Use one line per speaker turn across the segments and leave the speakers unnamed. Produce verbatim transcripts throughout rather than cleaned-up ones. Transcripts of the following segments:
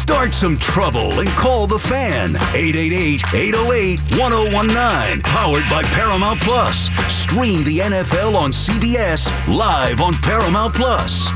Start some trouble and call the Fan. eight eight eight, eight oh eight, one oh one nine. Powered by Paramount Plus. Stream the N F L on C B S live on Paramount Plus.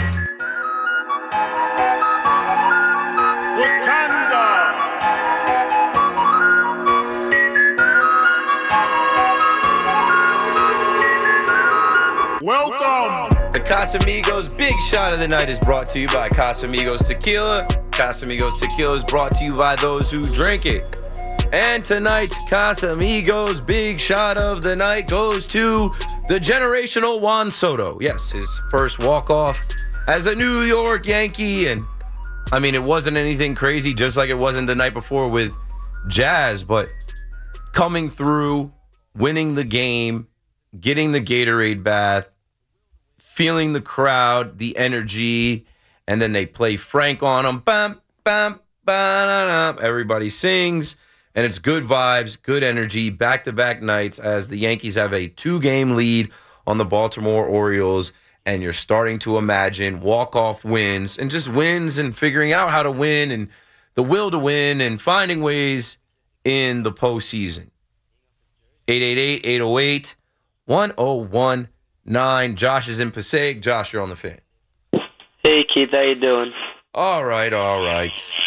Welcome! The Casamigos Big Shot of the Night is brought to you by Casamigos Tequila. Casamigos Tequila is brought to you by those who drink it. And tonight's Casamigos Big Shot of the Night goes to the generational Juan Soto. Yes, his first walk-off as a New York Yankee. And, I mean, it wasn't anything crazy, just like it wasn't the night before with Jazz. But coming through, winning the game, getting the Gatorade bath, feeling the crowd, the energy, and then they play Frank on them. Bam, bam, bam. Everybody sings, and it's good vibes, good energy, back-to-back nights as the Yankees have a two-game lead on the Baltimore Orioles, and you're starting to imagine walk-off wins and just wins and figuring out how to win and the will to win and finding ways in the postseason. eight eight eight, eight oh eight, one oh one nine. Josh is in Passaic. Josh, you're on the Fan.
Hey, Keith, how you doing?
All right, all right.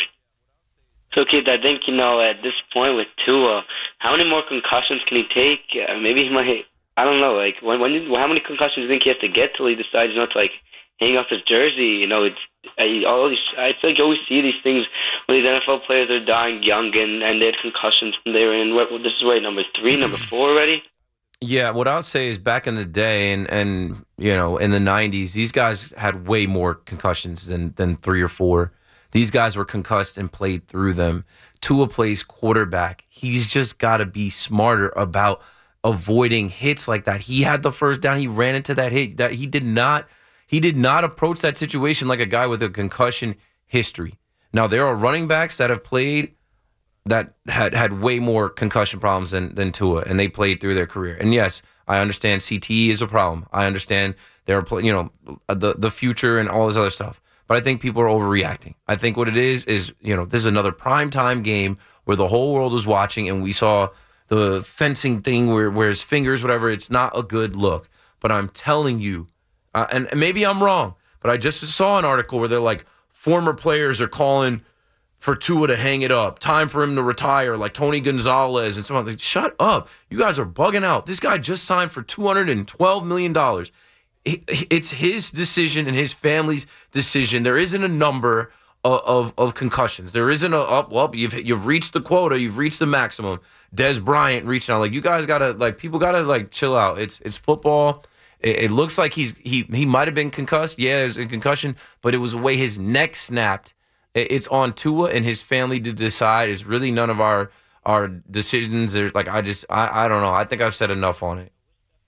So, Keith, I think, you know, at this point with Tua, how many more concussions can he take? Uh, maybe he might, I don't know, like, when, when you, how many concussions do you think he has to get till he decides, you know, to, like, hang off his jersey? You know, it's, I, all these, I feel like you always see these things when these N F L players are dying young and, and they had concussions when they were in, what, this is, wait, number three, number four already?
Yeah, what I'll say is back in the day and, and you know, in the nineties, these guys had way more concussions than, than three or four. These guys were concussed and played through them. Tua plays quarterback. He's just got to be smarter about avoiding hits like that. He had the first down. He ran into that hit. That he did not he did not approach that situation like a guy with a concussion history. Now, there are running backs that have played that had, had way more concussion problems than, than Tua, and they played through their career. And yes, I understand C T E is a problem. I understand there are, you know, the the future and all this other stuff. But I think people are overreacting. I think what it is is, you know, this is another primetime game where the whole world was watching, and we saw the fencing thing where, where his fingers, whatever. It's not a good look. But I'm telling you, uh, and, and maybe I'm wrong, but I just saw an article where they're like, former players are calling for Tua to hang it up. Time for him to retire, like Tony Gonzalez and so on. Like, shut up. You guys are bugging out. This guy just signed for two hundred twelve million dollars. It's his decision and his family's decision. There isn't a number of, of, of concussions. There isn't a, oh, well, you've, you've reached the quota. You've reached the maximum. Des Bryant reaching out. Like, you guys got to, like, people got to, like, chill out. It's it's football. It, it looks like he's he he might have been concussed. Yeah, it was a concussion, but it was the way his neck snapped. It's on Tua and his family to decide. It's really none of our our decisions. There's like I just I, I don't know. I think I've said enough on it.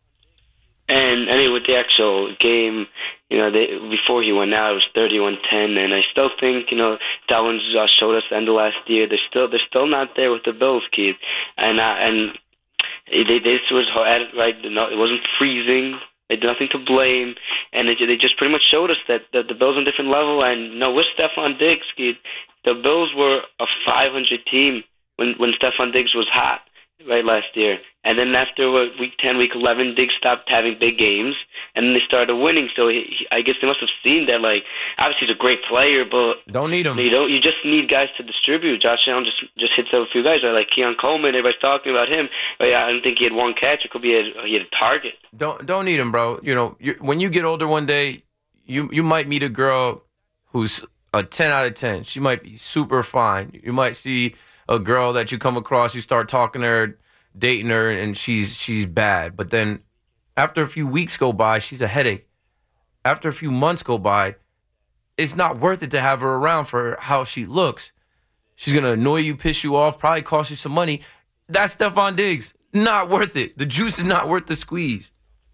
And anyway, with the actual game, you know, they, before he went out, it was thirty-one ten, and I still think, you know, that one uh, showed us the end of last year. They're still they're still not there with the Bills, Keith, and uh, and they this was hard, right. It wasn't freezing. They had nothing to blame, and they, they just pretty much showed us that, that the Bills are on a different level. And you know, with Stephon Diggs, Keith, the Bills were a five hundred team when when Stephon Diggs was hot, right, last year. And then after what, week ten, week eleven, Diggs stopped having big games, and then they started winning. So he, he, I guess they must have seen that, like, obviously he's a great player, but
don't need him.
You don't. You just need guys to distribute. Josh Allen just just hits a few guys, right? Like Keon Coleman. Everybody's talking about him. But yeah, I don't think he had one catch. It could be a, he had a target.
Don't don't need him, bro. You know, you, when you get older one day, you you might meet a girl who's a ten out of ten. She might be super fine. You might see a girl that you come across. You start talking to her, dating her, and she's she's bad. But then after a few weeks go by, she's a headache. After a few months go by, it's not worth it to have her around for how she looks. She's going to annoy you, piss you off, probably cost you some money. That's Stephon Diggs. Not worth it. The juice is not worth the squeeze.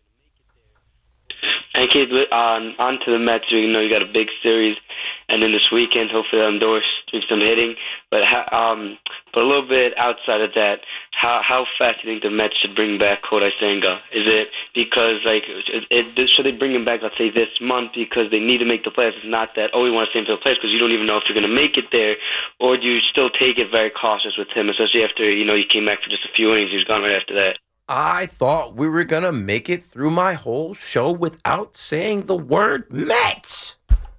And Keith, on, on to the Mets. You know, you got a big series, and then this weekend, hopefully they'll endorse do some hitting. But um, but a little bit outside of that, how how fast do you think the Mets should bring back Kodai Senga? Is it because like it, it, should they bring him back? Let's say this month because they need to make the playoffs. It's not that oh we want to stay in the playoffs because you don't even know if you're going to make it there, or do you still take it very cautious with him, especially after you know he came back for just a few innings, he was gone right after that.
I thought we were going to make it through my whole show without saying the word Mets.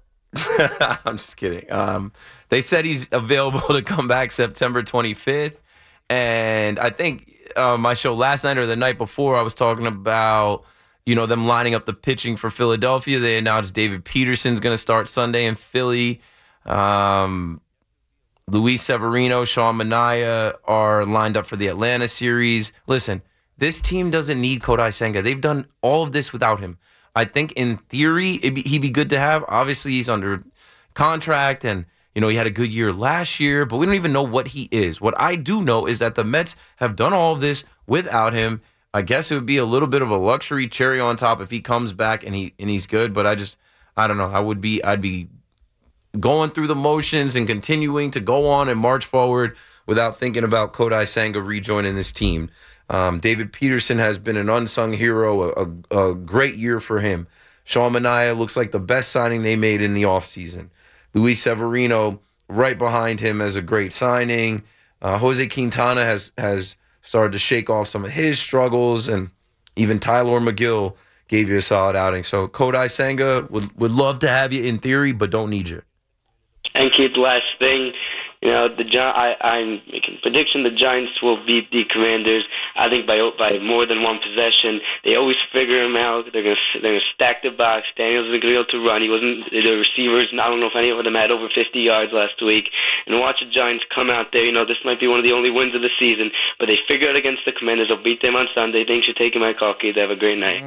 I'm just kidding. Um, they said he's available to come back September twenty-fifth. And I think uh, my show last night or the night before, I was talking about, you know, them lining up the pitching for Philadelphia. They announced David Peterson's going to start Sunday in Philly. Um, Luis Severino, Sean Manaea are lined up for the Atlanta series. Listen, this team doesn't need Kodai Senga. They've done all of this without him. I think in theory, it'd be, he'd be good to have. Obviously, he's under contract and, you know, he had a good year last year, but we don't even know what he is. What I do know is that the Mets have done all of this without him. I guess it would be a little bit of a luxury cherry on top if he comes back and he and he's good, but I just, I don't know. I would be, I'd be going through the motions and continuing to go on and march forward without thinking about Kodai Senga rejoining this team. Um, David Peterson has been an unsung hero, a, a, a great year for him. Sean Manaea looks like the best signing they made in the offseason. Luis Severino right behind him as a great signing. Uh, Jose Quintana has, has started to shake off some of his struggles, and even Tyler McGill gave you a solid outing. So Kodai Senga would, would love to have you in theory, but don't need you.
And Keith, last thing, you know, the Gi- I, I'm making a prediction the Giants will beat the Commanders. I think by by more than one possession. They always figure him out. They're gonna they're gonna stack the box. Daniels isn't gonna be able to run. He wasn't the receivers. I don't know if any of them had over fifty yards last week. And watch the Giants come out there. You know, this might be one of the only wins of the season. But they figure it against the Commanders. They'll beat them on Sunday. Thanks for taking my call, Keith. Have a great night.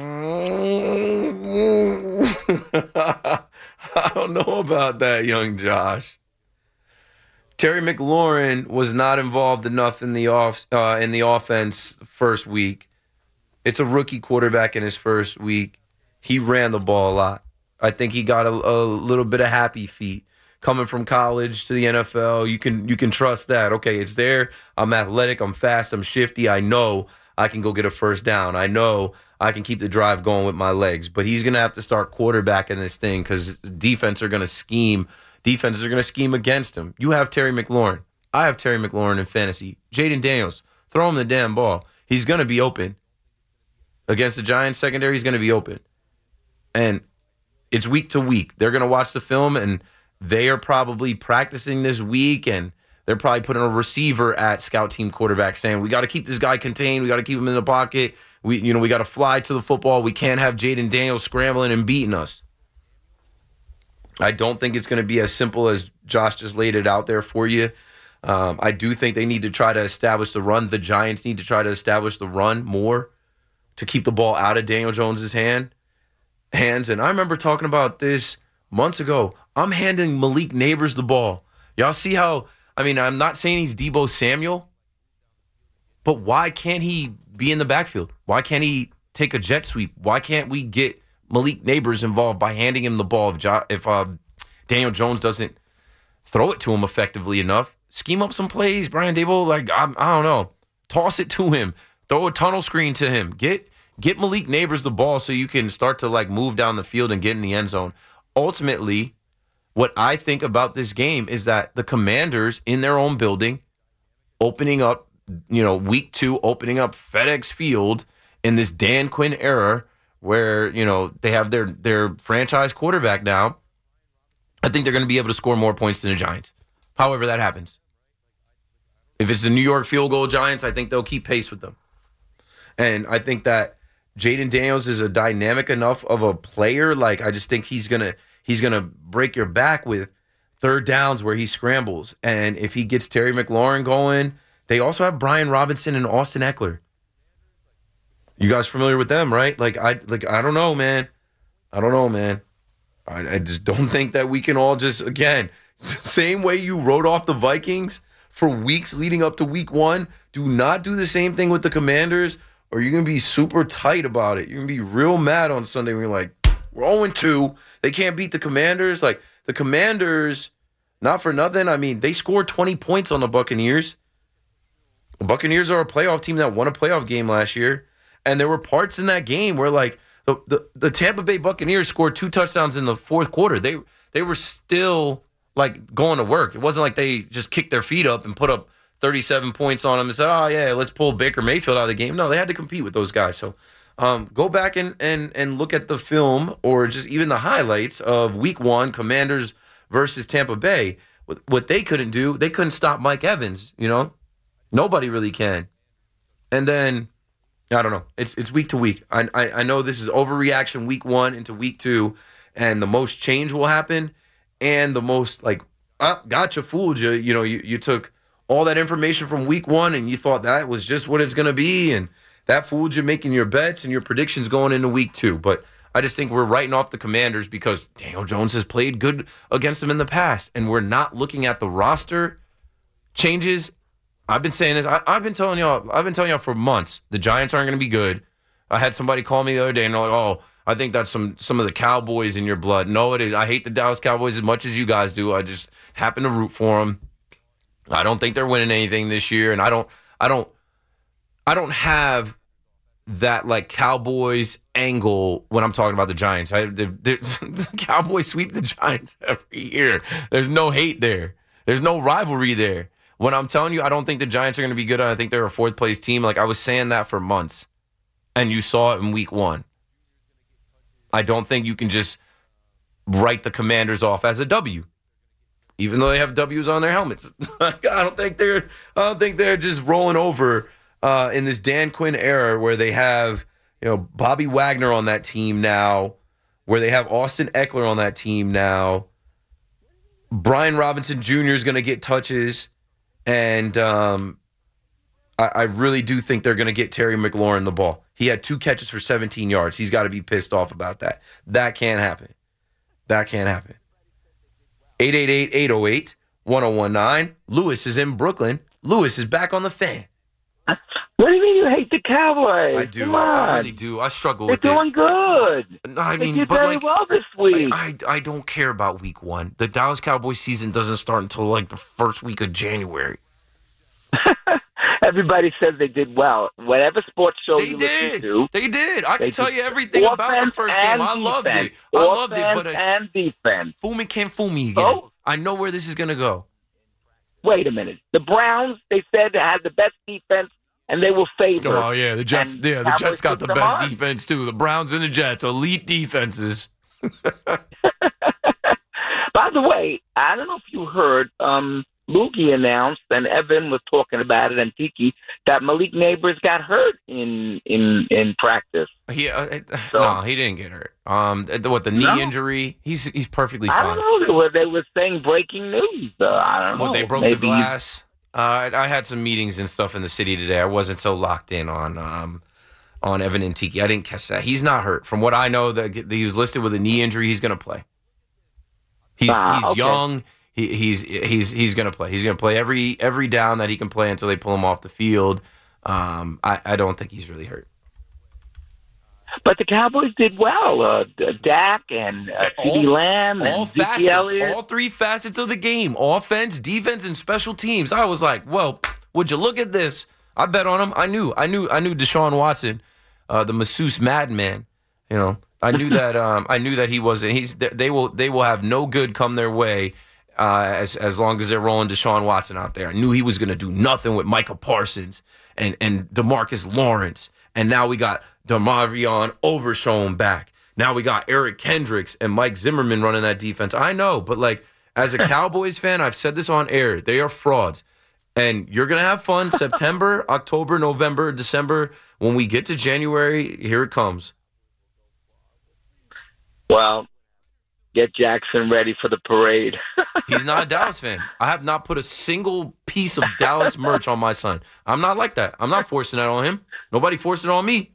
I don't know about that, young Josh. Terry McLaurin was not involved enough in the off uh, in the offense first week. It's a rookie quarterback in his first week. He ran the ball a lot. I think he got a, a little bit of happy feet coming from college to the N F L. You can you can trust that. Okay, it's there. I'm athletic. I'm fast. I'm shifty. I know I can go get a first down. I know I can keep the drive going with my legs. But he's going to have to start quarterbacking this thing because defense are going to scheme. Defenses are going to scheme against him. You have Terry McLaurin. I have Terry McLaurin in fantasy. Jaden Daniels, throw him the damn ball. He's going to be open. Against the Giants secondary, he's going to be open. And it's week to week. They're going to watch the film, and they are probably practicing this week, and they're probably putting a receiver at scout team quarterback saying, we got to keep this guy contained. We got to keep him in the pocket. We, you know, we got to fly to the football. We can't have Jaden Daniels scrambling and beating us. I don't think it's going to be as simple as Josh just laid it out there for you. Um, I do think they need to try to establish the run. The Giants need to try to establish the run more to keep the ball out of Daniel Jones's hand hands. And I remember talking about this months ago. I'm handing Malik Neighbors the ball. Y'all see how, I mean, I'm not saying he's Deebo Samuel, but why can't he be in the backfield? Why can't he take a jet sweep? Why can't we get Malik Neighbors involved by handing him the ball if, jo- if uh, Daniel Jones doesn't throw it to him effectively enough? Scheme up some plays, Brian Daboll. Like, I, I don't know. Toss it to him. Throw a tunnel screen to him. Get get Malik Neighbors the ball so you can start to, like, move down the field and get in the end zone. Ultimately, what I think about this game is that the Commanders in their own building, opening up, you know, week two, opening up FedEx Field in this Dan Quinn era, where, you know, they have their their franchise quarterback now, I think they're going to be able to score more points than the Giants. However that happens. If it's the New York field goal Giants, I think they'll keep pace with them. And I think that Jaden Daniels is a dynamic enough of a player. Like, I just think he's going to he's gonna break your back with third downs where he scrambles. And if he gets Terry McLaurin going, they also have Brian Robinson and Austin Eckler. You guys familiar with them, right? Like, I like I don't know, man. I don't know, man. I, I just don't think that we can all just, again, the same way you wrote off the Vikings for weeks leading up to week one, do not do the same thing with the Commanders, or you're going to be super tight about it. You're going to be real mad on Sunday when you're like, we're oh and two. They can't beat the Commanders. Like, the Commanders, not for nothing, I mean, they scored twenty points on the Buccaneers. The Buccaneers are a playoff team that won a playoff game last year, and there were parts in that game where, like, the, the, the Tampa Bay Buccaneers scored two touchdowns in the fourth quarter. They they were still, like, going to work. It wasn't like they just kicked their feet up and put up thirty-seven points on them and said, oh, yeah, let's pull Baker Mayfield out of the game. No, they had to compete with those guys. So um, go back and, and, and look at the film or just even the highlights of week one, Commanders versus Tampa Bay. What, what they couldn't do, they couldn't stop Mike Evans, you know? Nobody really can. And then, I don't know. It's it's week to week. I, I I know this is overreaction week one into week two, and the most change will happen, and the most, like, ah, gotcha, fooled you. You know, you, you took all that information from week one, and you thought that was just what it's going to be, and that fooled you making your bets and your predictions going into week two. But I just think we're writing off the Commanders because Daniel Jones has played good against them in the past, and we're not looking at the roster changes. I've been saying this. I, I've been telling y'all. I've been telling y'all for months. The Giants aren't going to be good. I had somebody call me the other day, and they're like, "Oh, I think that's some some of the Cowboys in your blood." No, it is. I hate the Dallas Cowboys as much as you guys do. I just happen to root for them. I don't think they're winning anything this year, and I don't. I don't. I don't have that, like, Cowboys angle when I'm talking about the Giants. I, the, the, the Cowboys sweep the Giants every year. There's no hate there. There's no rivalry there. When I'm telling you, I don't think the Giants are going to be good. I think they're a fourth place team. Like, I was saying that for months, and you saw it in week one. I don't think you can just write the Commanders off as a W, even though they have W's on their helmets. I don't think they're. I don't think they're just rolling over uh, in this Dan Quinn era where they have, you know, Bobby Wagner on that team now, where they have Austin Eckler on that team now. Brian Robinson Junior is going to get touches. And um, I, I really do think they're going to get Terry McLaurin the ball. He had two catches for seventeen yards. He's got to be pissed off about that. That can't happen. That can't happen. eight eight eight, eight oh eight, one oh one nine. Lewis is in Brooklyn. Lewis is back on the fan.
What do you mean you hate the Cowboys?
I do.
Come
I, I
on.
really do. I struggle
They're
with it.
They're doing good.
No, I
They
mean,
did
but
very
like,
well this week.
I, I, I don't care about week one. The Dallas Cowboys season doesn't start until like the first week of January.
Everybody says they did well. Whatever sports show
They
you
did.
listen to,
They did. I
they
can tell
did
you everything about the
offense
first game.
and
I loved
defense.
it. I loved it,
Offense
but it's,
and defense.
fool me can't fool me again.
Oh.
I know where this is going to go.
Wait a minute. The Browns, they said, had the best defense, and they were favored.
Oh, yeah, the Jets.
And
Yeah, the
Cowboys
Jets got
took
the
them
best
on.
defense too. The Browns and the Jets, elite defenses.
By the way, I don't know if you heard, um, Mookie announced, and Evan was talking about it, and Tiki, that Malik Neighbors got hurt in in in practice.
He, uh,
So-
no, he didn't get hurt. Um, the- what the knee
No?
injury? He's he's perfectly
I don't
fine.
know. They were, they were saying breaking news. Uh, I don't know.
What, they broke
Maybe
the glass? Uh, I, I had some meetings and stuff in the city today. I wasn't so locked in on um, on Evan and Tiki. I didn't catch that. He's not hurt. From what I know, that he was listed with a knee injury. He's going to play. He's
Ah,
he's
okay.
young. He, he's he's he's going to play. He's going to play every every down that he can play until they pull him off the field. Um, I, I don't think he's really hurt.
But the Cowboys did well. Uh, D- Dak and uh,
All-
CeeDee Lamb
all
and Zeke
facets,
Elliott.
all three facets of the game: offense, defense, and special teams. I was like, "Well, would you look at this?" I bet on him. I knew, I knew, I knew Deshaun Watson, uh, the masseuse madman. You know, I knew that. Um, I knew that he wasn't. He's. They will. They will have no good come their way uh, as as long as they're rolling Deshaun Watson out there. I knew he was going to do nothing with Micah Parsons and and DeMarcus Lawrence, and now we got DeMarvion Overshown back. Now we got Eric Kendricks and Mike Zimmerman running that defense. I know, but like as a Cowboys fan, I've said this on air, they are frauds. And you're going to have fun September, October, November, December. When we get to January, here it comes.
Well, get Jackson ready for the parade.
He's not a Dallas fan. I have not put a single piece of Dallas merch on my son. I'm not like that. I'm not forcing that on him. Nobody forced it on me.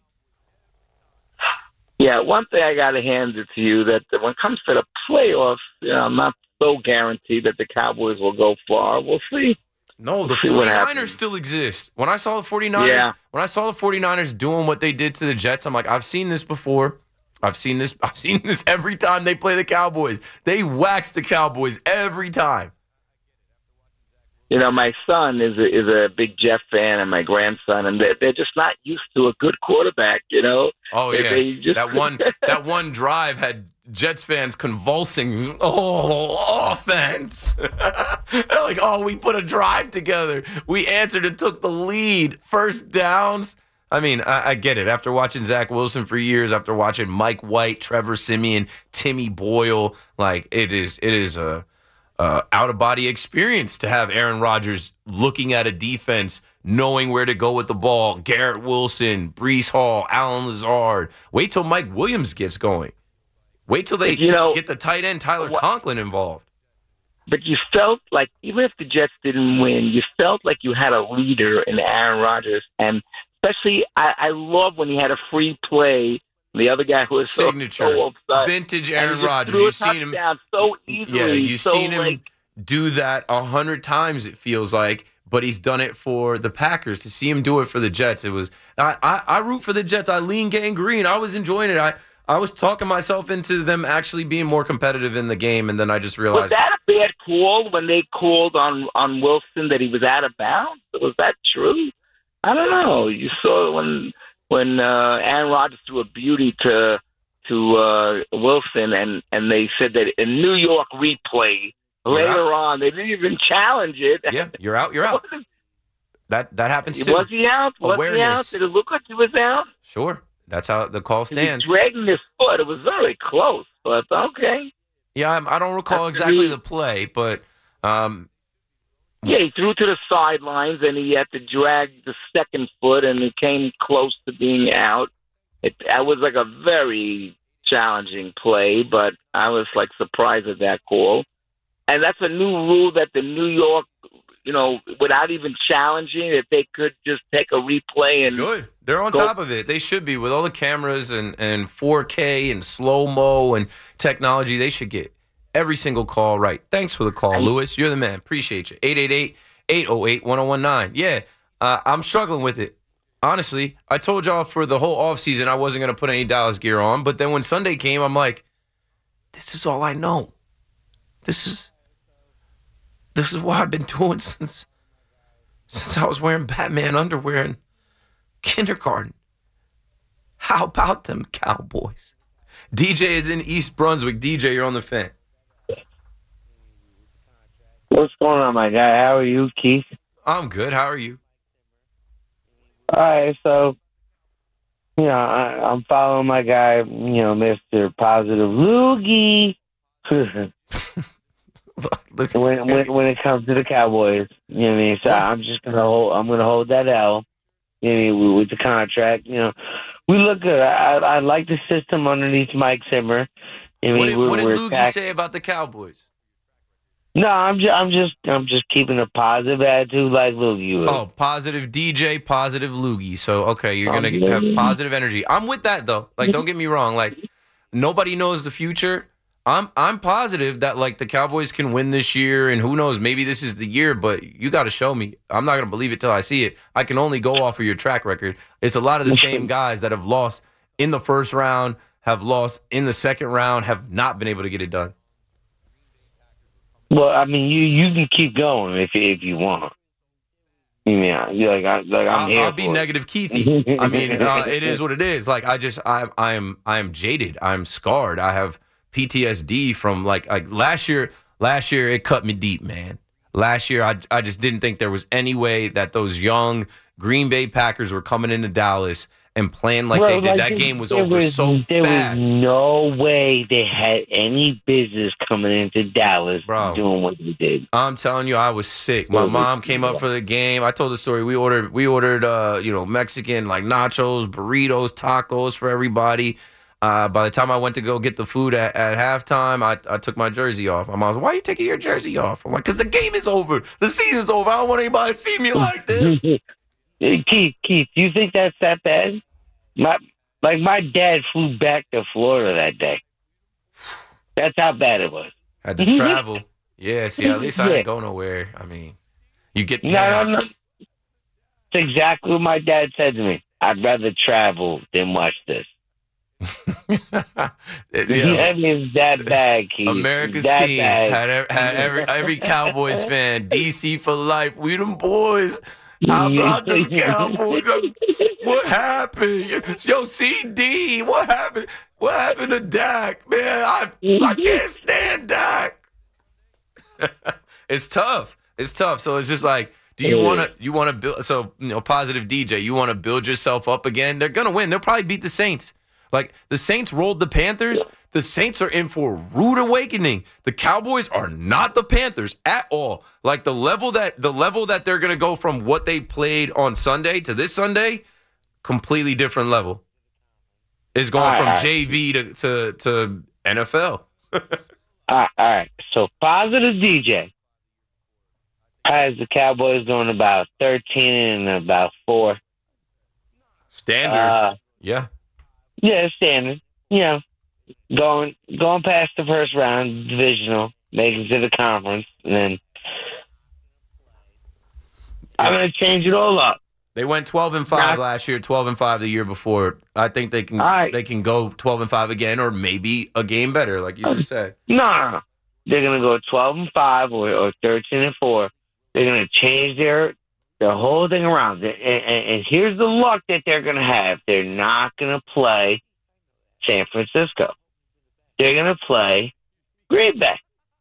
Yeah, one thing I got to hand it to you, that when it comes to the playoffs, you know, I'm not so guaranteed that the Cowboys will go far. We'll see.
No, the
See what
49ers
happens.
still exist. When I saw the 49ers,
Yeah.
when I saw the 49ers doing what they did to the Jets, I'm like, I've seen this before. I've seen this. I've seen this every time they play the Cowboys. They wax the Cowboys every time.
you know, my son is a, is a big Jeff fan, and my grandson, and they're, they're just not used to a good quarterback. You know.
Oh
They-
yeah,
they just-
that one that one drive had Jets fans convulsing. Oh, offense! They're like, oh, we put a drive together. We answered and took the lead. First downs. I mean, I, I get it. After watching Zach Wilson for years, after watching Mike White, Trevor Siemian, Timmy Boyle, like it is, it is a, a out of body experience to have Aaron Rodgers looking at a defense, knowing where to go with the ball. Garrett Wilson, Breece Hall, Alan Lazard. Wait till Mike Williams gets going. Wait till they
You know,
get the tight end Tyler
what-
Conklin involved.
But you felt like, even if the Jets didn't win, you felt like you had a leader in Aaron Rodgers. And especially, I, I love when he had a free play. The other guy who was so-
Signature,
so upset.
vintage
And he
Aaron
just
Rodgers.
threw a
You've seen him.
touchdown so easily.
Yeah, you've
so
seen him
like,
do that a hundred times. It feels like, but he's done it for the Packers. To see him do it for the Jets, it was. I I, I root for the Jets. I lean gangrene. I was enjoying it. I I was talking myself into them actually being more competitive in the game, and then I just
Was
realized.
that a bad call when they called on, on Wilson that he was out of bounds? Was that true? I don't know. You saw when when uh, Aaron Rodgers threw a beauty to to uh, Wilson, and, and they said that in New York replay later on, they didn't even challenge it.
Yeah, you're out. You're out. That that happens too.
Was he out? Was he out?
Awareness.
Did it look like he was out?
Sure, that's how the call
He was
stands.
dragging his foot. It was very close, but okay.
Yeah, I'm, I don't recall
That's
exactly
really-
the play, but um,
Yeah, he threw to the sidelines, and he had to drag the second foot, and it came close to being out. It, that was like a very challenging play, but I was like surprised at that call. And that's a new rule that the New York, you know, without even challenging, that they could just take a replay and
good. They're on
Go-
top of it. They should be with all the cameras and, and four K and slow mo and technology. They should get every single call right. Thanks for the call, Lewis. You're the man. Appreciate you. eight eight eight, eight oh eight, one oh one nine. Yeah, uh, I'm struggling with it. Honestly, I told y'all for the whole offseason I wasn't going to put any Dallas gear on. But then when Sunday came, I'm like, this is all I know. This is this is what I've been doing since since I was wearing Batman underwear in kindergarten. How about them Cowboys? D J is in East Brunswick. D J, you're on the fan.
What's going on, my guy? How are you, Keith?
I'm good. How are you?
All right, so, you know, I, I'm following my guy, you know, Mister Positive Loogie.
Look,
when, when when it comes to the Cowboys, you know what I mean? So I'm just gonna hold. I'm gonna hold that L. You know what I mean? With, with the contract, you know, we look good. I, I like the system underneath Mike Zimmer. You know
what
what I
did,
mean?
what did
We're
Loogie
attack-
say about the Cowboys?
No, I'm just, I'm just, I'm just keeping a positive attitude like Loogie would.
Oh, positive D J, positive Loogie. So, okay, you're going to
Um,
have positive energy. I'm with that, though. Like, don't get me wrong. Like, nobody knows the future. I'm I'm positive that, like, the Cowboys can win this year, and who knows, maybe this is the year, but you got to show me. I'm not going to believe it till I see it. I can only go off of your track record. It's a lot of the same guys that have lost in the first round, have lost in the second round, have not been able to get it done.
Well, I mean, you you can keep going if if you want. Yeah, you like I like I'm
I'll,
here
I'll be
for it.
negative Keithy. I mean, uh, it is what it is. Like, I just, I, I am, I am jaded. I'm scarred. I have P T S D from like, like last year. Last year, it cut me deep, man. Last year, I, I just didn't think there was any way that those young Green Bay Packers were coming into Dallas and playing like
Bro,
they did.
like,
that
there-
game was
there
over so
there
fast.
was no way they had any business coming into Dallas
Bro.
doing what they did.
I'm telling you, I was sick. My mom came up for the game. I told the story. We ordered, we ordered, uh, you know, Mexican like nachos, burritos, tacos for everybody. Uh, by the time I went to go get the food at, at halftime, I, I took my jersey off. My mom was, "Why are you taking your jersey off?" I'm like, "Cause the game is over. The season's over. I don't want anybody to see me like this."
Hey, Keith, Keith, do you think that's that bad? My like my dad flew back to Florida that day. That's how bad it was.
Had to travel. Yeah. See, at least I
Yeah.
didn't go nowhere. I mean, you get
No,
yeah.
no, no. It's exactly what my dad said to me. I'd rather travel than watch this.
Yeah.
I mean, that bad, Keith.
America's
that
team
bad.
had, ev- had every every Cowboys fan. D C for life. We them boys. How about them Cowboys? What happened? Yo, C D. What happened? What happened to Dak? Man, I I can't stand Dak. It's tough. It's tough. So it's just like, do you want to you want to build? So you know, positive D J. You want to build yourself up again? They're gonna win. They'll probably beat the Saints. Like the Saints rolled the Panthers. The Saints are in for a rude awakening. The Cowboys are not the Panthers at all. Like the level that the level that they're gonna go from what they played on Sunday to this Sunday, completely different level. Is going
All right,
from
all right.
J V to, to to N F L.
All right, all right. So positive D J has the Cowboys going about thirteen and about four.
Standard.
Uh,
yeah.
yeah, standard. You know, going going past the first round, divisional, making it to the conference, and then I'm
Yeah.
going to change it all up.
They went twelve and five
Nah.
last year, twelve and five the year before. I think they can
All right.
they can go twelve and five again, or maybe a game better, like you just said.
No, no, no. They're going to go twelve and five or, or thirteen and four. They're going to change their their whole thing around. And, and, and here's the luck that they're going to have. They're not going to play San Francisco. They're going to play Green Bay.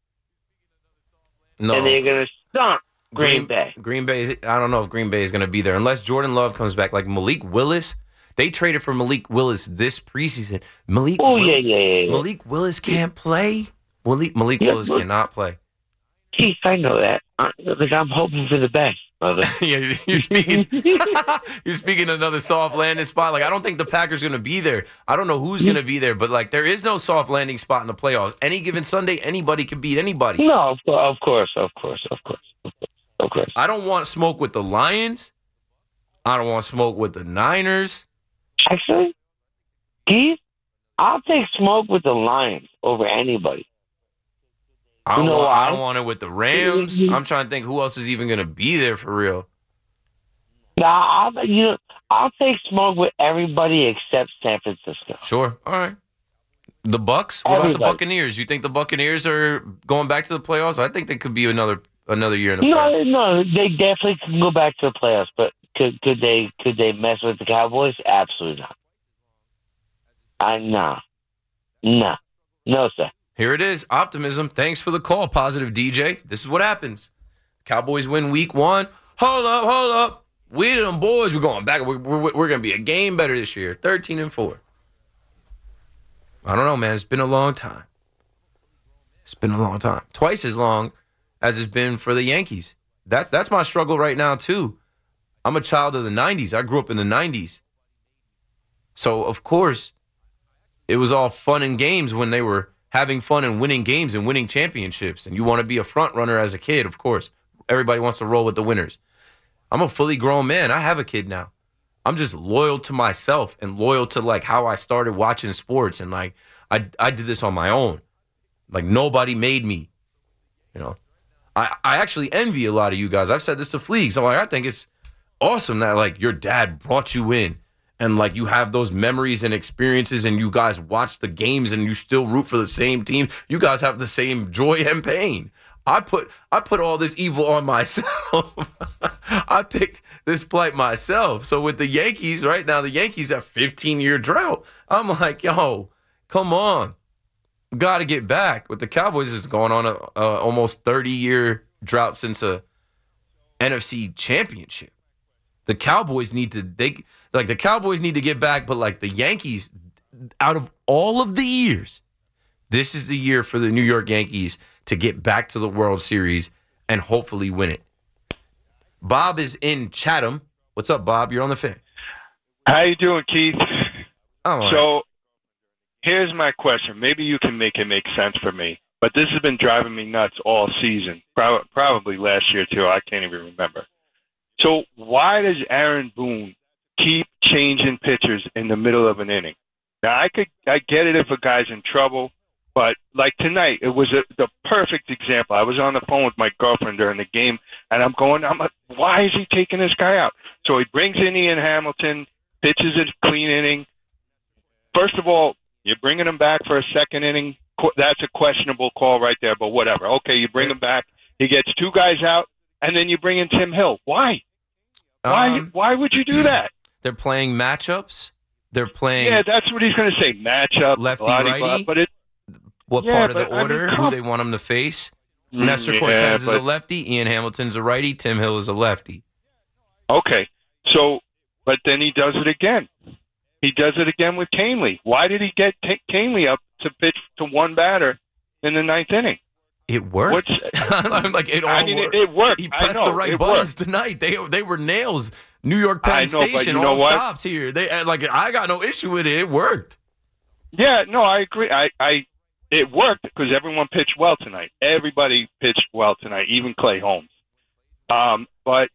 No,
And they're going to stomp Green, Bay.
Green Bay. is- I don't know if Green Bay is going to be there unless Jordan Love comes back. Like Malik Willis, they traded for Malik Willis this preseason. Malik.
Oh,
Will-
yeah, yeah, yeah. yeah.
Malik Willis can't play. Malik Malik
Yeah,
Willis
but-
cannot play.
Keith, I know that. I, like, I'm hoping for the best, brother.
Yeah, you're speaking. You're speaking another soft landing spot. Like I don't think the Packers are going to be there. I don't know who's going to be there, but like there is no soft landing spot in the playoffs. Any given Sunday, anybody can beat anybody.
No, of, cour- of course, of course, of course, of course, of course.
I don't want smoke with the Lions. I don't want smoke with the Niners.
Actually, Keith, I'll take smoke with the Lions over anybody.
I don't,
You know
want, I
why?
don't want it with the Rams. I'm trying to think who else is even going to be there for real.
Nah, I'll, you know, I'll take smoke with everybody except San Francisco.
Sure. All right. The Bucks? What about the
Everybody.
Buccaneers? You think the Buccaneers are going back to the playoffs? I think they could be another another year in the playoffs.
No, no, they definitely can go back to the playoffs, but could could they could they mess with the Cowboys? Absolutely not. I nah, nah, no sir.
Here it is. Optimism. Thanks for the call, Positive D J. This is what happens. Cowboys win week one. Hold up, hold up. We them boys, we're going back. We're, we're, we're going to be a game better this year. thirteen and four. I don't know, man. It's been a long time. It's been a long time. Twice as long as it's been for the Yankees. That's that's my struggle right now, too. I'm a child of the nineties. I grew up in the nineties. So, of course, it was all fun and games when they were having fun and winning games and winning championships. And you want to be a front runner as a kid, of course. Everybody wants to roll with the winners. I'm a fully grown man. I have a kid now. I'm just loyal to myself and loyal to like how I started watching sports. And like I I did this on my own. Like nobody made me. You know. I, I actually envy a lot of you guys. I've said this to Fleegs. I'm like, I think it's awesome that like your dad brought you in. And like you have those memories and experiences and you guys watch the games and you still root for the same team. You guys have the same joy and pain. I put I put all this evil on myself. I picked this plight myself. So with the Yankees right now, the Yankees have fifteen-year drought. I'm like, yo, come on. Got to get back. With the Cowboys, is going on a, a almost thirty-year drought since a N F C championship. The Cowboys need to they like the Cowboys need to get back, but like the Yankees, out of all of the years, this is the year for the New York Yankees to get back to the World Series and hopefully win it. Bob is in Chatham. What's up, Bob? You're on the Fan.
How you doing, Keith?
All right.
So here's my question. Maybe you can make it make sense for me. But this has been driving me nuts all season, Pro- probably last year too. I can't even remember. So why does Aaron Boone keep changing pitchers in the middle of an inning? Now, I could I get it if a guy's in trouble, but like tonight, it was a, the perfect example. I was on the phone with my girlfriend during the game, and I'm going, I'm like, why is he taking this guy out? So he brings in Ian Hamilton, pitches a clean inning. first of all, you're bringing him back for a second inning. That's a questionable call right there, but whatever. Okay, you bring him back. He gets two guys out, and then you bring in Tim Hill. Why? Why?
Um,
why would you do that?
They're playing matchups. They're playing.
Yeah, that's what he's going to say. Matchup,
lefty,
blah,
righty.
blah, but it.
What
yeah,
part of
but,
the
I
order?
mean,
who they want him to face?
Mm,
Nestor
yeah,
Cortez is
but,
a lefty. Ian Hamilton's a righty. Tim Hill is a lefty.
Okay, so but then he does it again. He does it again with Canely. Why did he get T- Canely up to pitch to one batter in the ninth inning?
It worked. I'm like it all
I mean,
worked.
It, it worked.
He pressed
I know,
the right
it
buttons
worked.
tonight. They they were nails. New York Penn
I know, but
Station,
you know
all
what?
stops here. They like I got no issue with it. It worked.
Yeah, no, I agree. I, I it worked because everyone pitched well tonight. Everybody pitched well tonight, even Clay Holmes. Um, but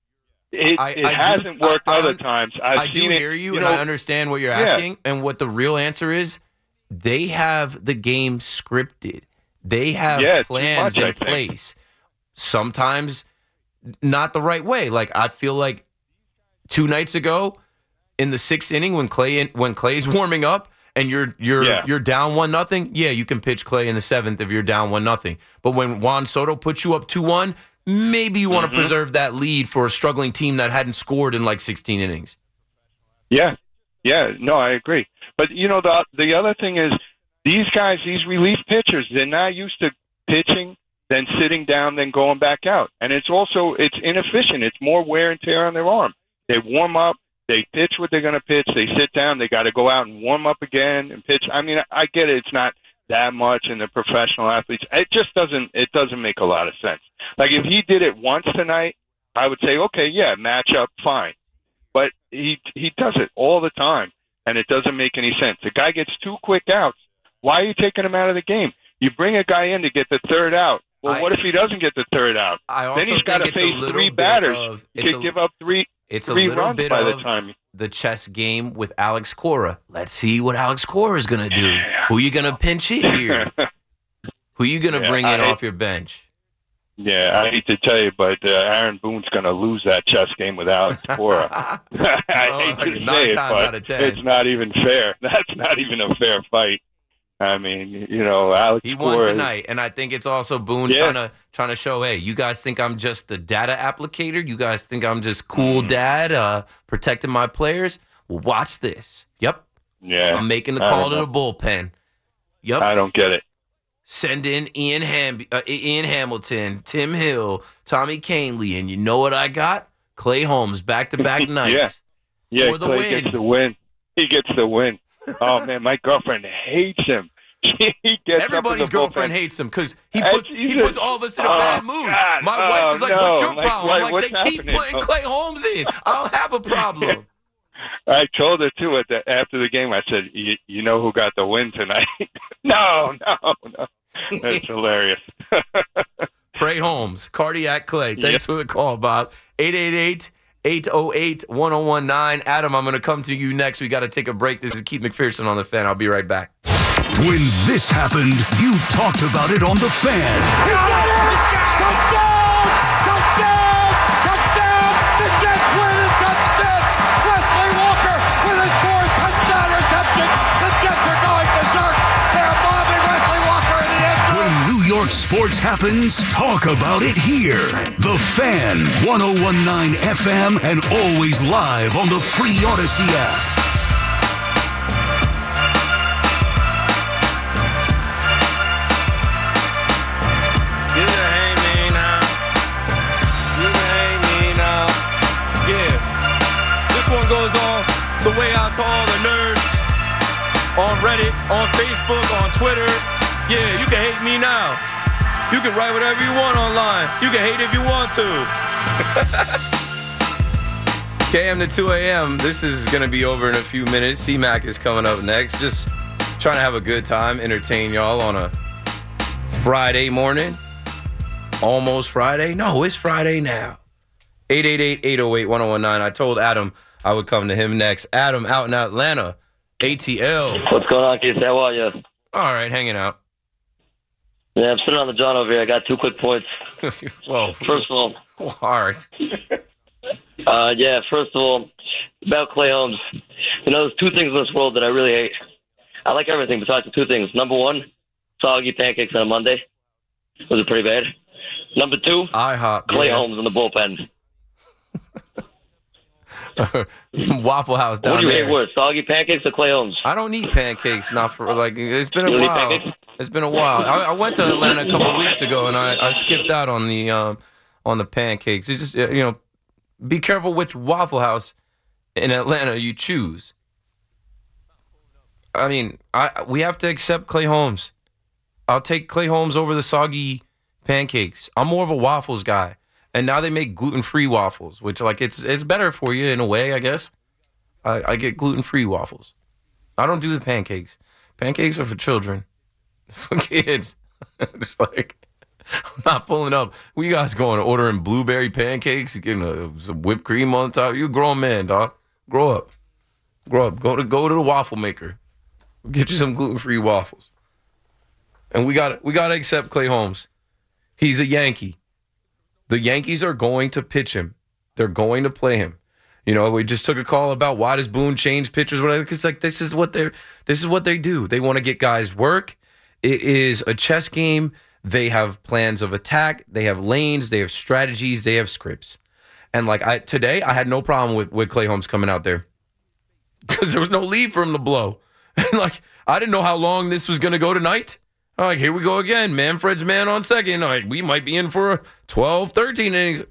it,
I,
it
I
hasn't
do,
worked
I, I,
other times. I've
I do
seen
hear
it,
you,
you
and
know,
I understand what you're
yeah.
asking. And what the real answer is, they have the game scripted. They have
Yeah, too
plans
much, I
in
think.
place. Sometimes not the right way. Like I feel like two nights ago in the sixth inning when Clay when Clay's warming up and you're you're
Yeah.
you're down one nothing. Yeah, you can pitch Clay in the seventh if you're down one nothing. But when Juan Soto puts you up two one, maybe you want to
Mhm.
preserve that lead for a struggling team that hadn't scored in like sixteen innings.
Yeah, yeah, no, I agree. But you know, the the other thing is these guys, these relief pitchers, they're not used to pitching, then sitting down, then going back out, and it's also it's inefficient. It's more wear and tear on their arm. They warm up, they pitch what they're going to pitch, they sit down, they got to go out and warm up again and pitch. I mean, I get it. It's not that much in the professional athletes. It just doesn't. It doesn't make a lot of sense. Like if he did it once tonight, I would say, okay, yeah, match up, fine. But he he does it all the time, and it doesn't make any sense. The guy gets two quick outs. Why are you taking him out of the game? You bring a guy in to get the third out. Well,
I,
what if he doesn't get the third out?
I also
then he's got to
think it's a
face
little
three
bit
batters.
of-
He
it's
could
a-
give up three
It's a
three
little
runs
bit
by the
of
time.
the chess game with Alex Cora. Let's see what Alex Cora is going to do. Who you going to pinch hit here? Who you going to
Yeah,
bring in
I-
off your bench?
Yeah, I hate to tell you, but uh, Aaron Boone's going to lose that chess game with Alex Cora. I
Oh,
hate
like
to
nine
say it,
times
but
out of ten.
it's not even fair. That's not even a fair fight. I mean, you know, Alex
He won
Cora,
tonight, and I think it's also Boone
Yeah.
trying to trying to show, hey, you guys think I'm just a data applicator? You guys think I'm just cool
Mm.
dad uh, protecting my players? Well, watch this. Yep,
Yeah,
I'm making the
I
call to
don't
the bullpen. Yep,
I don't get it.
send in Ian Ham, uh, Ian Hamilton, Tim Hill, Tommy Canely, and you know what I got? Clay Holmes back to back nights.
Yeah,
For the
Clay
win.
gets the win. He gets the win. Oh man, my girlfriend hates him. he gets
Everybody's
up in the
girlfriend
bullpen.
hates him because he
It's-
puts
he's
he puts
just-
all of us in a
oh,
bad mood.
God,
My
oh,
wife is like,
no.
"What's your
Like,
problem?"
what-
I'm like,
what's
"They keep
happening?
putting Clay Holmes in. I don't have a problem."
I told her too at the, after the game. I said, "You, you know who got the win tonight?" no, no, no. That's hilarious.
Trey Holmes, Cardiac Clay. Thanks
Yep.
for the call, Bob. eight eight eight, eight oh eight, one oh one nine. Adam, I'm going to come to you next. We got to take a break. This is Keith McPherson on The Fan. I'll be right back.
When this happened, you talked about it on The Fan. When New York sports happens, talk about it here. The Fan, ten nineteen F M, and always live on the free Odyssey app.
You can hate me now. You can hate me now. Yeah. This one goes on the way out to all the nerds on Reddit, on Facebook, on Twitter. Yeah, you can hate me now. You can write whatever you want online. You can hate if you want to. K M to two a.m. This is going to be over in a few minutes. C-Mac is coming up next. Just trying to have a good time, entertain y'all on a Friday morning. Almost Friday? No, it's Friday now. eight eight eight, eight oh eight, one oh one nine. I told Adam I would come to him next. Adam out in Atlanta. A T L.
What's going on, kids? How are you?
All right, hanging out.
Yeah, I'm sitting on the John over here. I got two quick points.
Well,
First of all,
all right.
uh, yeah, first of all, about Clay Holmes. You know, there's two things in this world that I really hate. I like everything besides the two things. Number one, soggy pancakes on a Monday. Was it pretty bad? Number two,
IHOP.
Clay
yeah.
Holmes in the bullpen.
Waffle House down
What do you
there.
hate worse, soggy pancakes or Clay Holmes?
I don't eat pancakes. Not for like it's been
You
a
don't eat
while.
pancakes?
It's been a while. I, I went to Atlanta a couple of weeks ago, and I, I skipped out on the um on the pancakes. It's just you know, be careful which Waffle House in Atlanta you choose. I mean, I we have to accept Clay Holmes. I'll take Clay Holmes over the soggy pancakes. I'm more of a waffles guy. And now they make gluten-free waffles, which like it's it's better for you in a way, I guess. I, I get gluten-free waffles. I don't do the pancakes. Pancakes are for children, for kids. Just like I'm not pulling up. We guys going ordering blueberry pancakes, getting a, some whipped cream on top. You a grown man, dog. Grow up, grow up. Go to go to the waffle maker. Get you some gluten-free waffles. And we got we got to accept Clay Holmes. He's a Yankee. The Yankees are going to pitch him. They're going to play him. You know, we just took a call about why does Boone change pitchers? Whatever. Because like this is what they're this is what they do. They want to get guys work. It is a chess game. They have plans of attack. They have lanes. They have strategies. They have scripts. And like I today, I had no problem with with Clay Holmes coming out there because there was no lead for him to blow. And like I didn't know how long this was going to go tonight. I'm like, here we go again. Manfred's man on second. Like, we might be in for twelve, thirteen innings.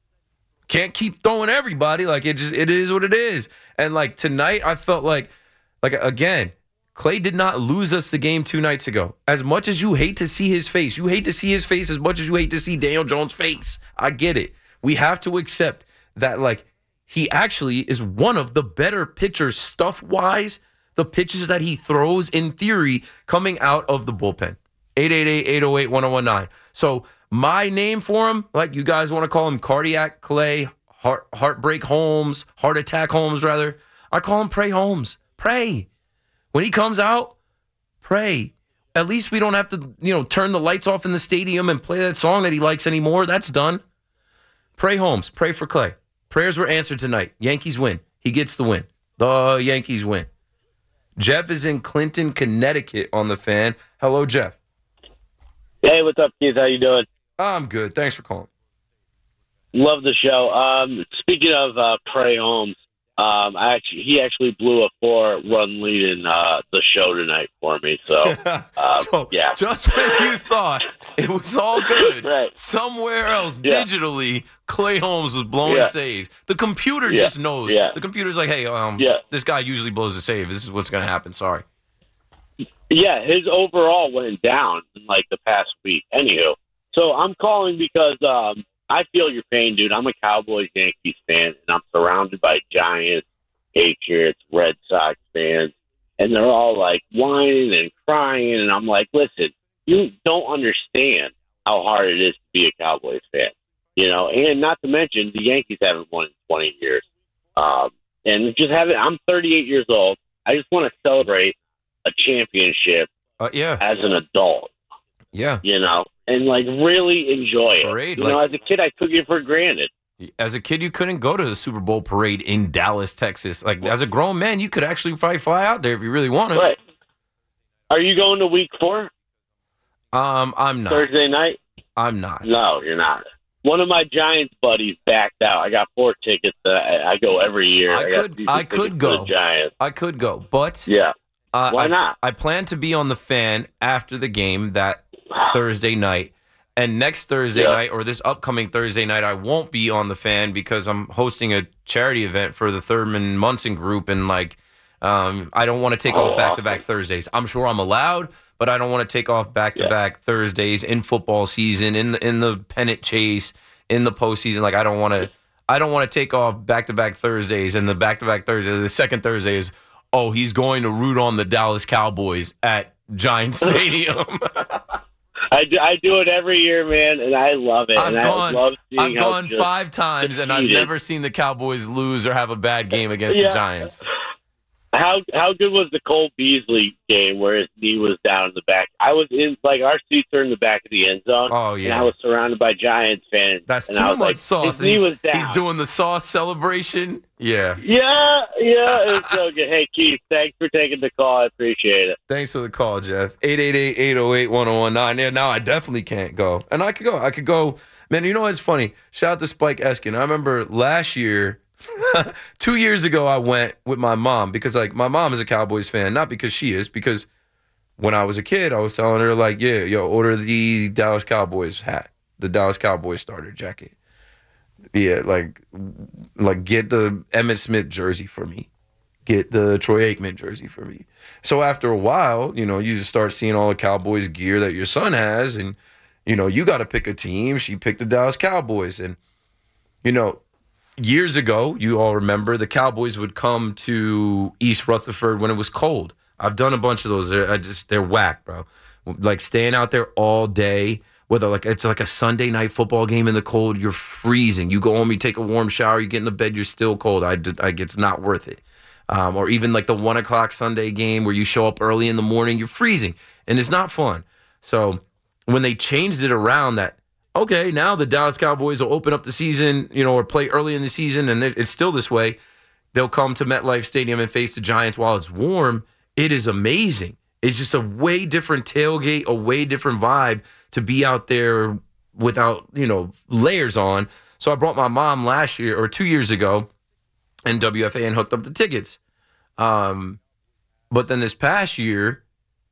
Can't keep throwing everybody. Like, it just, it is what it is. And, like, tonight, I felt like, like, again, Clay did not lose us the game two nights ago. As much as you hate to see his face, you hate to see his face as much as you hate to see Daniel Jones' face. I get it. We have to accept that, like, he actually is one of the better pitchers stuff-wise. The pitches that he throws, in theory, coming out of the bullpen. eight eight eight, eight oh eight, one oh one nine. So my name for him, like you guys want to call him Cardiac Clay, heart, Heartbreak Holmes, Heart Attack Holmes, rather. I call him Pray Holmes. Pray. When he comes out, pray. At least we don't have to, you know, turn the lights off in the stadium and play that song that he likes anymore. That's done. Pray Holmes. Pray for Clay. Prayers were answered tonight. Yankees win. He gets the win. The Yankees win. Jeff is in Clinton, Connecticut on the Fan. Hello, Jeff.
Hey, what's up, Keith? How you doing?
I'm good. Thanks for calling.
Love the show. Um, speaking of uh, Pray Holmes, um, I actually he actually blew a four-run lead in uh, the show tonight for me. So, uh,
so
yeah.
Just when you thought it was all good,
right.
somewhere else,
yeah.
digitally, Clay Holmes was blowing
yeah.
saves. The computer
yeah.
just knows.
Yeah.
The computer's like, hey, um,
yeah.
this guy usually blows a save. This is what's going to happen. Sorry.
Yeah, his overall went down in like the past week. Anywho, so I'm calling because um, I feel your pain, dude. I'm a Cowboys Yankees fan, and I'm surrounded by Giants, Patriots, Red Sox fans, and they're all like whining and crying. And I'm like, listen, you don't understand how hard it is to be a Cowboys fan, you know. And not to mention, the Yankees haven't won in twenty years, um, and just having. I'm thirty-eight years old. I just want to celebrate a championship
uh, yeah.
as an adult.
Yeah.
You know, and like really enjoy it.
Parade,
you
like,
know, as a kid, I took it for granted.
As a kid, you couldn't go to the Super Bowl parade in Dallas, Texas. Like, as a grown man, you could actually probably fly out there if you really wanted.
Right. Are you going to week four?
Um, I'm not.
Thursday night?
I'm not.
No, you're not. One of my Giants buddies backed out. I got four tickets. That I, I go every year.
I,
I
could, I could go.
Giants.
I could go, but
yeah.
Uh,
Why
I,
not?
I plan to be on the Fan after the game that Thursday night. And next Thursday
yeah.
night, or this upcoming Thursday night, I won't be on the Fan because I'm hosting a charity event for the Thurman Munson Group. And, like, um, I don't want to take
oh,
off back-to-back awesome. Thursdays. I'm sure I'm allowed, but I don't want to take off back-to-back yeah. Thursdays in football season, in the, in the pennant chase, in the postseason. Like, I don't want to I don't want to take off back-to-back Thursdays. And the back-to-back Thursdays, the second Thursday is, oh, he's going to root on the Dallas Cowboys at Giants Stadium.
I do, I do it every year, man, and I love it.
I've
and
gone,
I love seeing
I've
how
gone five times,
defeated.
and I've never seen the Cowboys lose or have a bad game against
yeah.
the Giants.
How how good was the Cole Beasley game where his knee was down in the back? I was in, like, our seats are in the back of the end zone.
Oh, yeah.
And I was surrounded by Giants fans.
That's
and
too
I was
much
like,
sauce.
His knee
he's,
was down.
he's doing the sauce celebration. Yeah.
Yeah, yeah, it was so good. Hey, Keith, thanks for taking the call. I appreciate it.
Thanks for the call, Jeff. eight eight eight, eight oh eight, one oh one nine. Yeah, now I definitely can't go. And I could go. I could go. Man, you know what's funny? Shout out to Spike Eskin. I remember last year, two years ago, I went with my mom because, like, my mom is a Cowboys fan. Not because she is, because when I was a kid, I was telling her, like, yeah, yo, order the Dallas Cowboys hat, the Dallas Cowboys starter jacket. Yeah, like, like get the Emmitt Smith jersey for me. Get the Troy Aikman jersey for me. So after a while, you know, you just start seeing all the Cowboys gear that your son has, and, you know, you got to pick a team. She picked the Dallas Cowboys. And, you know, years ago, you all remember, the Cowboys would come to East Rutherford when it was cold. I've done a bunch of those. They're, I just, they're whack, bro. Like, staying out there all day, whether like it's like a Sunday night football game in the cold, you're freezing. You go home, you take a warm shower, you get in the bed, you're still cold. I, I it's not worth it. Um, or even like the one o'clock Sunday game where you show up early in the morning, you're freezing, and it's not fun. So when they changed it around that, okay, now the Dallas Cowboys will open up the season, you know, or play early in the season, and it, it's still this way. They'll come to MetLife Stadium and face the Giants while it's warm. It is amazing. It's just a way different tailgate, a way different vibe to be out there without, you know, layers on. So I brought my mom last year or two years ago, and W F A N hooked up the tickets. Um, but then this past year,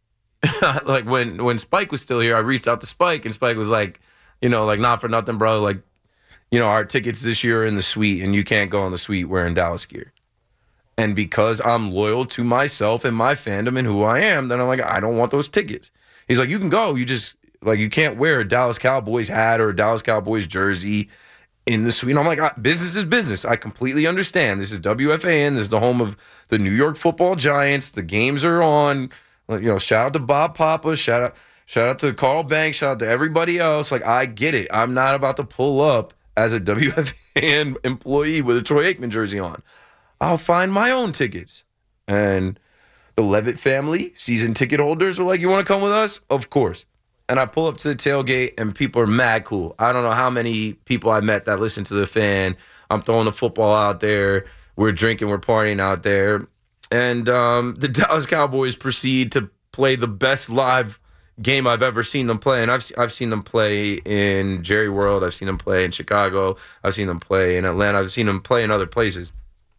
like when when Spike was still here, I reached out to Spike, and Spike was like, you know, like, not for nothing, bro. Like, you know, our tickets this year are in the suite, and you can't go in the suite wearing Dallas gear. And because I'm loyal to myself and my fandom and who I am, then I'm like, I don't want those tickets. He's like, you can go. You just, like, you can't wear a Dallas Cowboys hat or a Dallas Cowboys jersey in the suite. And I'm like, business is business. I completely understand. This is W F A N. This is the home of the New York Football Giants. The games are on. You know, shout out to Bob Papa. Shout out, shout out to Carl Banks. Shout out to everybody else. Like, I get it. I'm not about to pull up as a W F A N employee with a Troy Aikman jersey on. I'll find my own tickets. And the Levitt family, season ticket holders, were like, you want to come with us? Of course. And I pull up to the tailgate, and people are mad cool. I don't know how many people I met that listen to the fan. I'm throwing the football out there. We're drinking. We're partying out there. And um, the Dallas Cowboys proceed to play the best live game I've ever seen them play. And I've, I've seen them play in Jerry World. I've seen them play in Chicago. I've seen them play in Atlanta. I've seen them play in other places.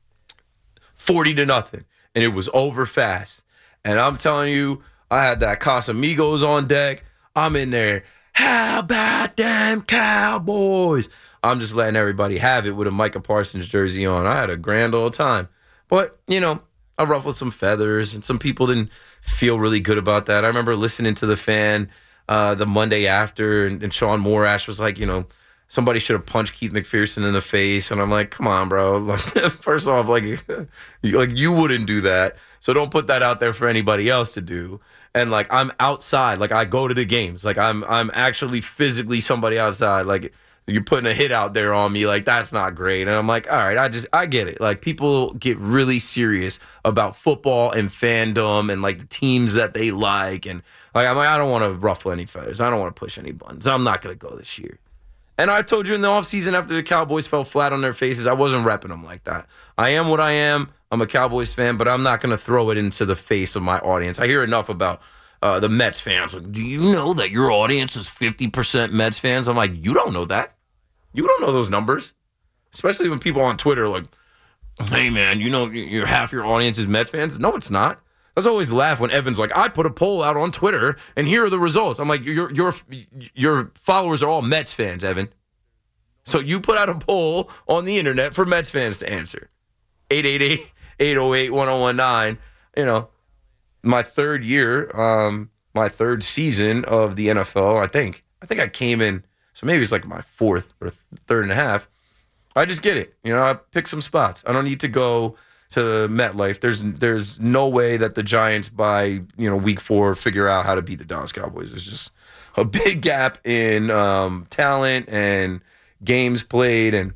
forty to nothing. And it was over fast. And I'm telling you, I had that Casamigos on deck. I'm in there. How about them Cowboys? I'm just letting everybody have it with a Micah Parsons jersey on. I had a grand old time. But, you know, I ruffled some feathers, and some people didn't feel really good about that. I remember listening to the fan uh, the Monday after, and, and Sean Morash was like, you know, somebody should have punched Keith McPherson in the face. And I'm like, come on, bro. Like, first off, like, you, like you wouldn't do that. So don't put that out there for anybody else to do. And, like, I'm outside. Like, I go to the games. Like, I'm I'm actually physically somebody outside. Like, you're putting a hit out there on me. Like, that's not great. And I'm like, all right, I just, I get it. Like, people get really serious about football and fandom and, like, the teams that they like. And, like, I'm like, I don't want to ruffle any feathers. I don't want to push any buttons. I'm not going to go this year. And I told you in the offseason after the Cowboys fell flat on their faces, I wasn't repping them like that. I am what I am. I'm a Cowboys fan, but I'm not going to throw it into the face of my audience. I hear enough about uh, the Mets fans. Like, do you know that your audience is fifty percent Mets fans? I'm like, you don't know that. You don't know those numbers. Especially when people on Twitter are like, hey, man, you know you're half your audience is Mets fans? No, it's not. That's always laugh when Evan's like, I put a poll out on Twitter, and here are the results. I'm like, your your your followers are all Mets fans, Evan. So you put out a poll on the internet for Mets fans to answer. eight eight eight, eight oh eight, one oh one nine. You know, my third year, um, my third season of the N F L, I think. I think I came in, so maybe it's like my fourth or third and a half. I just get it. You know, I pick some spots. I don't need to go to MetLife. There's there's no way that the Giants by, you know, week four figure out how to beat the Dallas Cowboys. There's just a big gap in um, talent and games played, and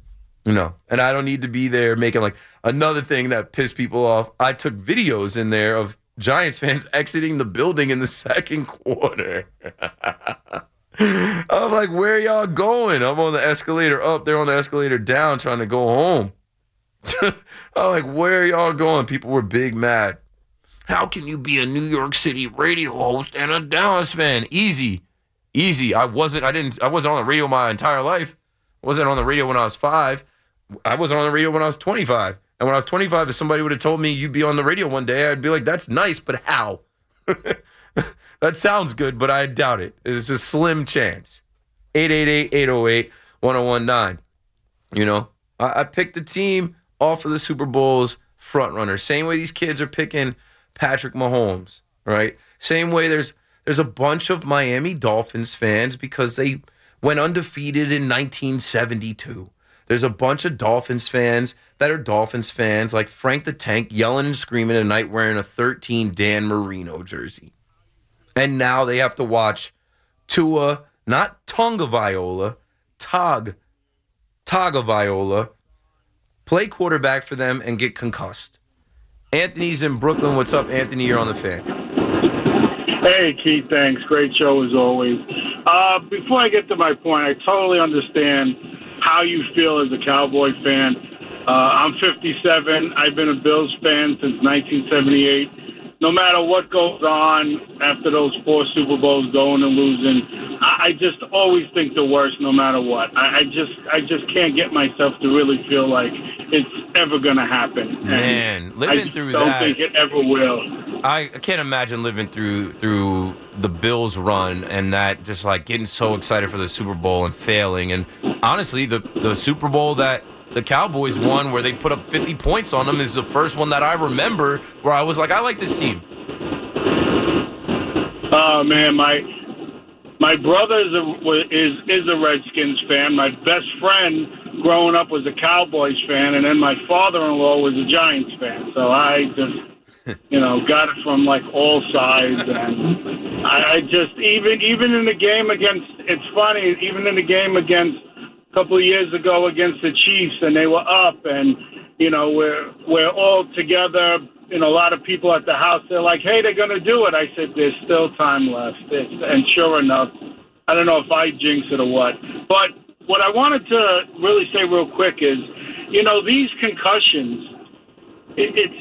You know, and I don't need to be there making like another thing that pissed people off. I took videos in there of Giants fans exiting the building in the second quarter. I'm like, where y'all going? I'm on the escalator up. They're on the escalator down trying to go home. I'm like, where are y'all going? People were big mad. How can you be a New York City radio host and a Dallas fan? Easy. Easy. I wasn't, I didn't, I wasn't on the radio my entire life. I wasn't on the radio when I was five. I wasn't on the radio when I was twenty-five. And when I was twenty-five, if somebody would have told me you'd be on the radio one day, I'd be like, that's nice, but how? That sounds good, but I doubt it. It's a slim chance. eight eight eight, eight oh eight, one oh one nine. You know, I, I picked the team off of the Super Bowl's front runner. Same way these kids are picking Patrick Mahomes, right? Same way there's there's a bunch of Miami Dolphins fans because they went undefeated in nineteen seventy-two. There's a bunch of Dolphins fans that are Dolphins fans like Frank the Tank yelling and screaming at night wearing a thirteen Dan Marino jersey. And now they have to watch Tua, not Tagovailoa, Tog, Tagovailoa, play quarterback for them and get concussed. Anthony's in Brooklyn. What's up, Anthony? You're on the Fan.
Hey, Keith, thanks. Great show as always. Uh, before I get to my point, I totally understand how you feel as a Cowboy fan. Uh, I'm fifty-seven. I've been a Bills fan since nineteen seventy-eight. No matter what goes on after those four Super Bowls going and losing, I, I just always think the worst no matter what. I, I just I just can't get myself to really feel like it's ever going to happen.
Man,
and
living
I
through
don't
that.
think it ever will.
I can't imagine living through through the Bills run and that just like getting so excited for the Super Bowl and failing. And honestly, the, the Super Bowl that the Cowboys won where they put up fifty points on them is the first one that I remember where I was like, I like this team.
Oh, man, my my brother is a, is, is a Redskins fan. My best friend growing up was a Cowboys fan, and then my father-in-law was a Giants fan. So I just, you know, got it from, like, all sides. And I, I just, even even in the game against, it's funny, even in the game against, a couple of years ago against the Chiefs, and they were up, and, you know, we're, we're all together. You know, a lot of people at the house, they're like, hey, they're going to do it. I said, there's still time left. It's, and sure enough, I don't know if I jinxed it or what. But what I wanted to really say real quick is, you know, these concussions, it, it's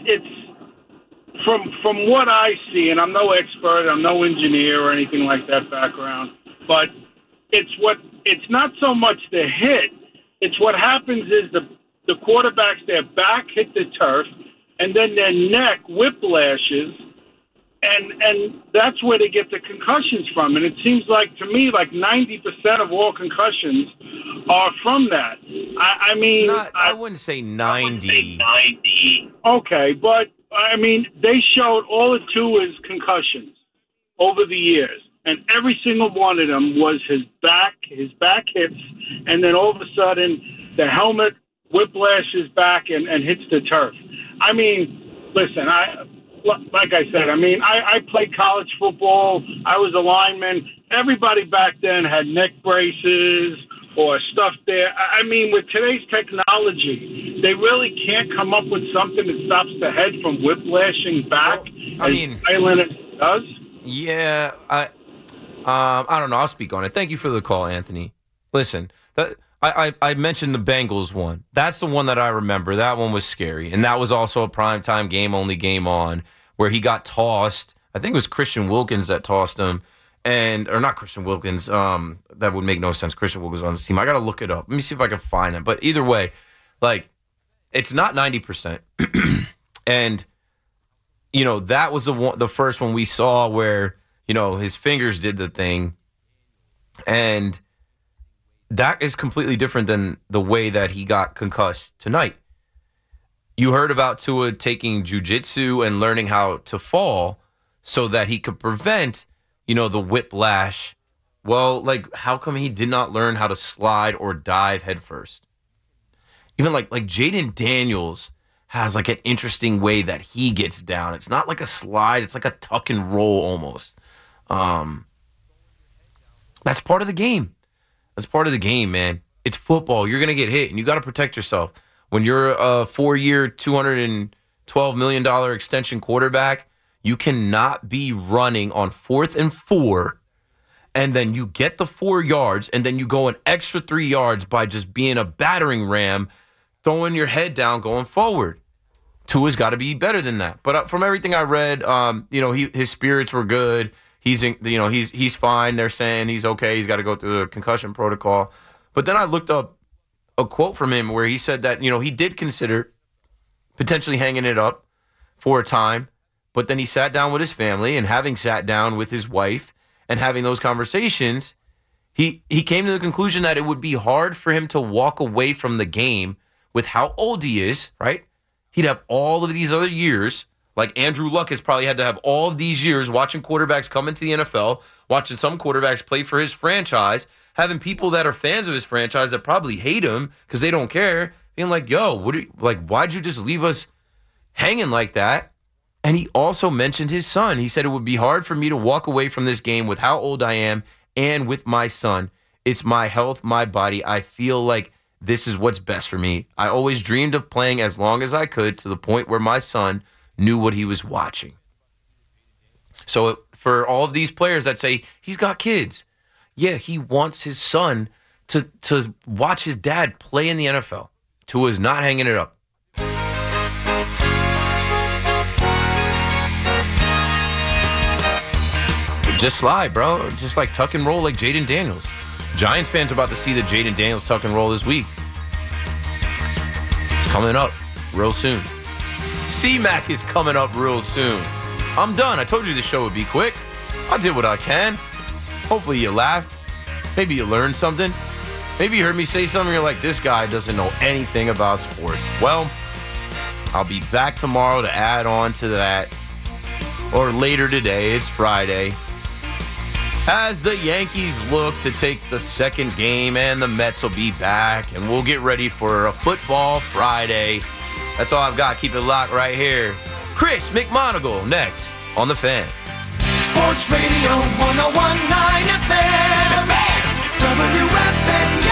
it's from from what I see, and I'm no expert, I'm no engineer or anything like that background, but it's what it's not so much the hit. It's what happens is the the quarterbacks, their back hit the turf, and then their neck whiplashes, and and that's where they get the concussions from. And it seems like, to me, like ninety percent of all concussions are from that. I, I mean...
Not, I, I wouldn't say ninety.
ninety. Okay, but, I mean, they showed all it took is concussions over the years. And every single one of them was his back, his back hits, and then all of a sudden the helmet whiplashes back and, and hits the turf. I mean, listen, I like I said, I mean, I, I played college football. I was a lineman. Everybody back then had neck braces or stuff there. I mean, with today's technology, they really can't come up with something that stops the head from whiplashing back
well, I
as
mean,
violent as it does.
Yeah, I, um, I don't know. I'll speak on it. Thank you for the call, Anthony. Listen, that. I, I mentioned the Bengals one. That's the one that I remember. That one was scary. And that was also a primetime game, only game on, where he got tossed. I think it was Christian Wilkins that tossed him. and Or not Christian Wilkins. Um, that would make no sense. Christian Wilkins was on this team. I got to look it up. Let me see if I can find it. But either way, like, it's not ninety percent. And, you know, that was the one, the first one we saw where, you know, his fingers did the thing. And that is completely different than the way that he got concussed tonight. You heard about Tua taking jiu-jitsu and learning how to fall so that he could prevent, you know, the whiplash. Well, like, how come he did not learn how to slide or dive headfirst? Even like like Jaden Daniels has like an interesting way that he gets down. It's not like a slide. It's like a tuck and roll almost. Um, that's part of the game. That's part of the game, man. It's football. You're going to get hit, and you got to protect yourself. When you're a four-year, two hundred twelve million dollars extension quarterback, you cannot be running on fourth and four, and then you get the four yards, and then you go an extra three yards by just being a battering ram, throwing your head down, going forward. Tua's got to be better than that. But from everything I read, um, you know, he, his spirits were good. He's, in, you know, he's he's fine. They're saying he's okay. He's got to go through the concussion protocol. But then I looked up a quote from him where he said that, you know, he did consider potentially hanging it up for a time. But then he sat down with his family, and having sat down with his wife and having those conversations, he he came to the conclusion that it would be hard for him to walk away from the game with how old he is, right? He'd have all of these other years. Like Andrew Luck has probably had to have all of these years watching quarterbacks come into the N F L, watching some quarterbacks play for his franchise, having people that are fans of his franchise that probably hate him because they don't care, being like, yo, what? Are you, like, why'd you just leave us hanging like that? And he also mentioned his son. He said it would be hard for me to walk away from this game with how old I am and with my son. It's my health, my body. I feel like this is what's best for me. I always dreamed of playing as long as I could to the point where my son knew what he was watching. So for all of these players that say, he's got kids, yeah, he wants his son to, to watch his dad play in the N F L. Tua's not hanging it up. Just slide, bro. Just like tuck and roll like Jaden Daniels. Giants fans are about to see the Jaden Daniels tuck and roll this week. It's coming up real soon. C-Mac is coming up real soon. I'm done. I told you this show would be quick. I did what I can. Hopefully you laughed. Maybe you learned something. Maybe you heard me say something and you're like, this guy doesn't know anything about sports. Well, I'll be back tomorrow to add on to that. Or later today. It's Friday. As the Yankees look to take the second game, and the Mets will be back, and we'll get ready for a football Friday. That's all I've got. Keep it locked right here. Chris McMonagle next on The Fan.
Sports Radio one oh one point nine F M. W F A